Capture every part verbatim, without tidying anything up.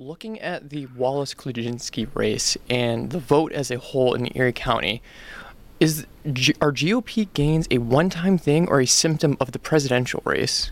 looking at the Wallace-Kluczynski race and the vote as a whole in Erie County, is G- are G O P gains a one-time thing or a symptom of the presidential race?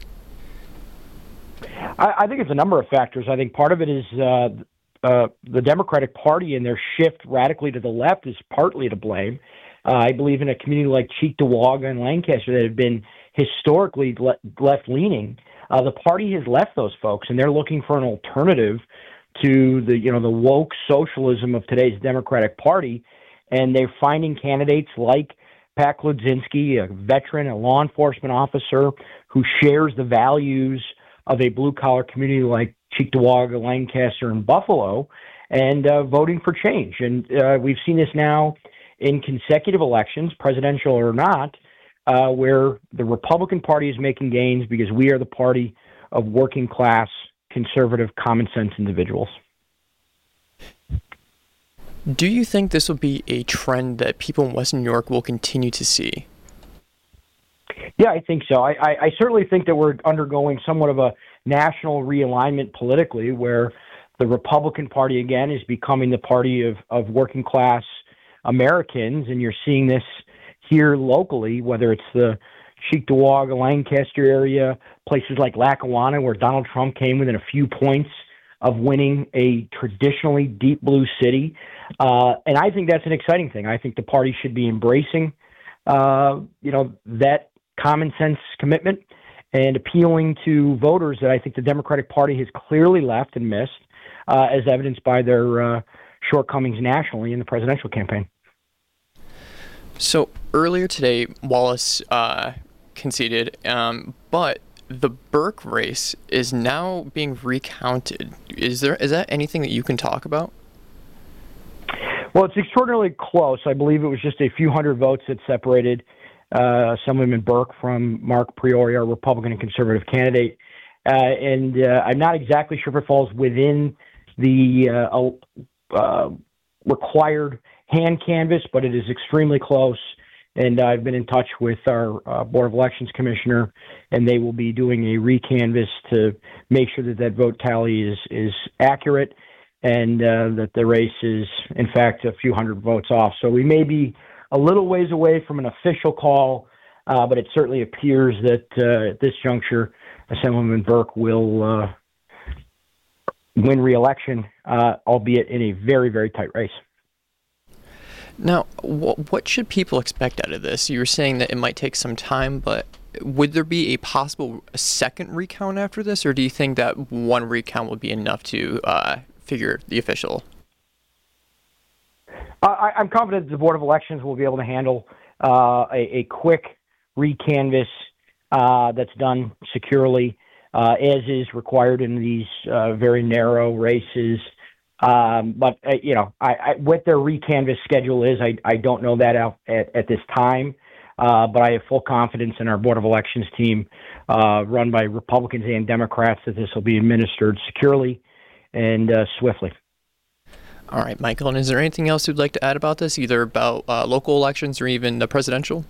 I, I think it's a number of factors. I think part of it is uh, uh, the Democratic Party and their shift radically to the left is partly to blame. Uh, I believe in a community like Cheektowaga and Lancaster that have been historically le- left-leaning. Uh, the party has left those folks, and they're looking for an alternative to the you know the woke socialism of today's Democratic Party, and they're finding candidates like Pat Kluczynski, a veteran, a law enforcement officer who shares the values of a blue-collar community like Cheektowaga, Lancaster, and Buffalo, and uh, voting for change. And uh, we've seen this now in consecutive elections, presidential or not, uh, where the Republican Party is making gains because we are the party of working-class, conservative, common-sense individuals. Do you think this will be a trend that people in Western New York will continue to see? Yeah, I think so. I, I, I certainly think that we're undergoing somewhat of a national realignment politically, where the Republican Party, again, is becoming the party of, of working-class Americans, and you're seeing this here locally, whether it's the Cheektowaga, Lancaster area, places like Lackawanna, where Donald Trump came within a few points of winning a traditionally deep blue city. Uh, and I think that's an exciting thing. I think the party should be embracing, uh, you know, that common sense commitment and appealing to voters that I think the Democratic Party has clearly left and missed, uh, as evidenced by their uh, shortcomings nationally in the presidential campaign. So earlier today, Wallace uh, conceded, um, but the Burke race is now being recounted. Is there is that anything that you can talk about? Well, it's extraordinarily close. I believe it was just a few hundred votes that separated uh, Assemblyman Burke from Mark Priore, our Republican and conservative candidate. Uh, and uh, I'm not exactly sure if it falls within the uh, uh, required hand canvass, but it is extremely close. And I've been in touch with our uh, Board of Elections Commissioner, and they will be doing a recanvass to make sure that that vote tally is, is accurate and uh, that the race is, in fact, a few hundred votes off. So we may be a little ways away from an official call, uh, but it certainly appears that uh, at this juncture, Assemblyman Burke will uh, win re-election, uh, albeit in a very, very tight race. Now, wh- what should people expect out of this? You were saying that it might take some time, but would there be a possible second recount after this, or do you think that one recount will be enough to uh, figure the official? I, I'm confident that the Board of Elections will be able to handle uh, a, a quick recanvass uh, that's done securely, uh, as is required in these uh, very narrow races. Um, but, uh, you know, I, I, what their recanvass schedule is, I, I don't know that out at, at this time. Uh, but I have full confidence in our Board of Elections team, uh, run by Republicans and Democrats, that this will be administered securely and uh, swiftly. All right, Michael, and is there anything else you'd like to add about this, either about uh, local elections or even the presidential?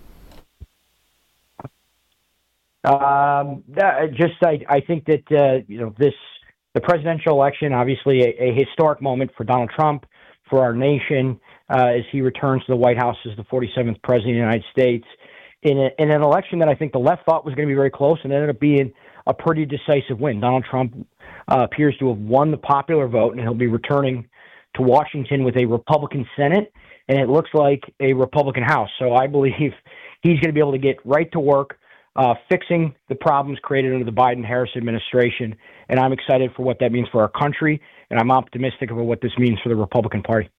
Um, just, I, I think that, uh, you know, this, the presidential election, obviously a, a historic moment for Donald Trump, for our nation, uh, as he returns to the White House as the forty-seventh president of the United States, in, a, in an election that I think the left thought was going to be very close and ended up being a pretty decisive win. Donald Trump uh, appears to have won the popular vote, and he'll be returning to Washington with a Republican Senate, and it looks like a Republican House. So I believe he's going to be able to get right to work uh, fixing the problems created under the Biden-Harris administration, and I'm excited for what that means for our country, and I'm optimistic about what this means for the Republican Party.